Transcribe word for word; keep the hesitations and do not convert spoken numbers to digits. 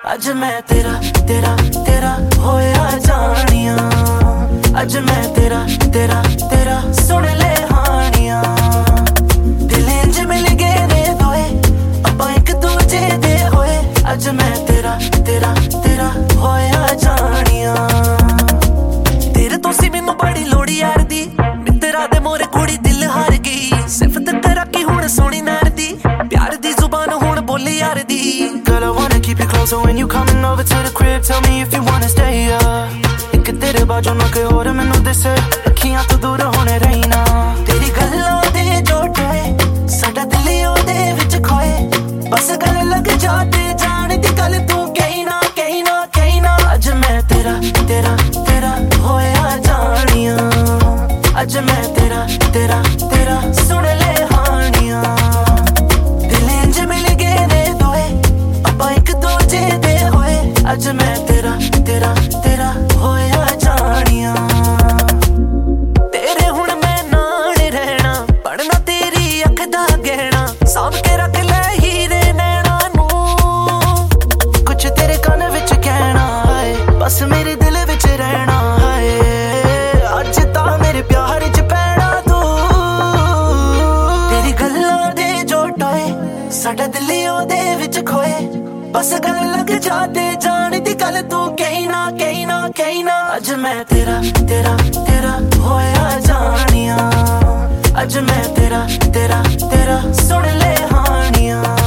अज मैं तेरा तेरा तेरा होया जानिया, अज मैं तेरा तेरा तेरा सुन ले हानिया। दिल इंज मिल गए ने दोए अपां इक दूजे दे होए, अज मैं तेरा तेरा तेरा होया जानिया। तेरे तो सी मैनू बड़ी लोड़ यार दी, मित्तरा दे मोरे कुड़ी दिल हार गई। सिफत करा की हुण सोहनी नैन दी, प्यार दी जुबान हुण बोली यार दी। Girl, I wanna keep it closer when you coming over to the crib. Tell me if you wanna stay up. इक तेरे बाजू ना कोई होर मैनू दिसे, अखियां तो दूर होने रहना। तेरी गल्लां दे जो टोए साडा दिल ओदे विच खोए, बस गल लग जाते जान दी गल तू कही ना कही ना कही ना। अज मैं तेरा तेरा तेरा होया जानिया, अज मैं तेरा तेरा तेरा सुन ले हानिया। दिल इंज मिल गए ने दोए अपां इक दूजे दे होए, अज मैं तेरा तेरा तेरा होया जानिया। तेरे हुण मैं नाल रहना, पढ़ना तेरी अख दा गहना, साँभ के रख ले हीरे नैना नू। कुछ तेरे कान विच कहना है, बस मेरे दिल विच रहना है। अज तां मेरे प्यार च पैना तू, तेरी गल्लां दे जो टोए साडा दिल ओदे विच खोए, बस गल लग जाते जान दी गल तू कही ना कही ना कही ना। अज मैं तेरा तेरा तेरा होया जानिया, अज मैं तेरा तेरा तेरा सुन ले हानिया।